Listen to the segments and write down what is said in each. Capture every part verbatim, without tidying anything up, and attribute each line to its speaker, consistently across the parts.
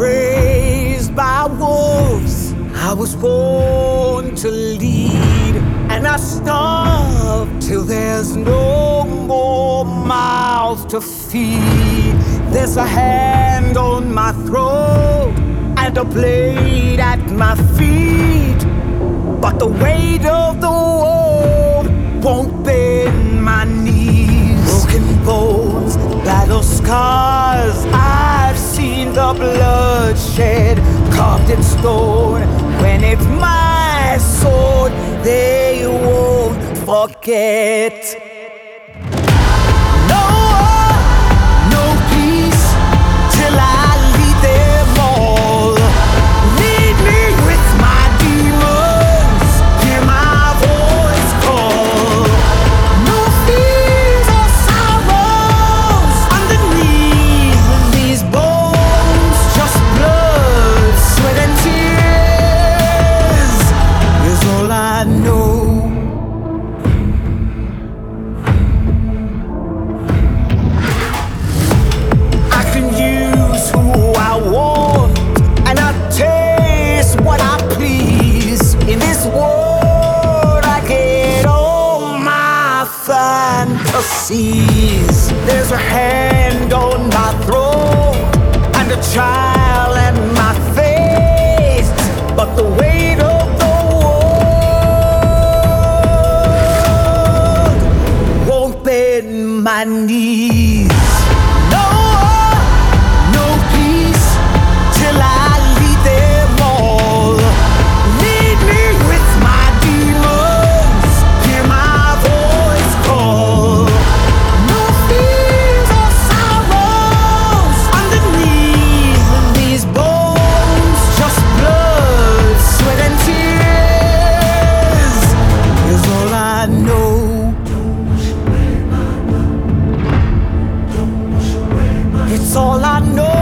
Speaker 1: raised by wolves. I was born to lead, and I starve till there's no more mouths to feed. There's a hand on my throat and a blade at my feet, but the weight of the world won't bend my knees. Broken bones, battle scars, I've seen the bloodshed carved in stone. When it's my sword, they won't forget. No war, no peace, till I lead them all. Lead me with my demons, hear my voice call. No fears or sorrows underneath these bones, just blood, sweat and tears is all I know. I can use who I want, and I taste what I please. In this world I get all my fantasies. There's a hand on my throat and a child at my face, but the weight of the world won't bend my knees. No war, no peace, till I lead them all. Lead me with my demons, hear my voice call. No fears or sorrows underneath these bones, just blood, sweat and tears is all I know. It's all I know.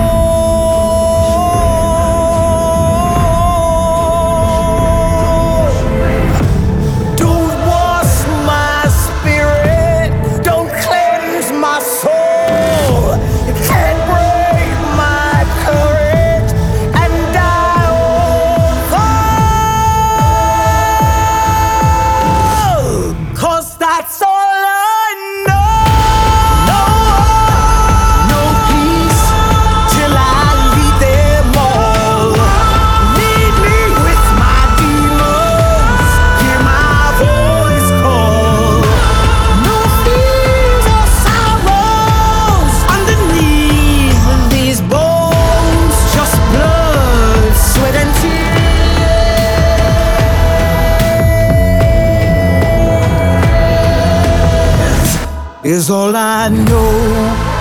Speaker 1: Don't wash my spirit, don't cleanse my soul. It can't break my courage, and I won't fall, 'cause that's all I know. No war, no peace, till I lead them all. Lead me with my demons, hear my voice call. No fears or sorrows underneath these bones, just blood, sweat and tears is all I know.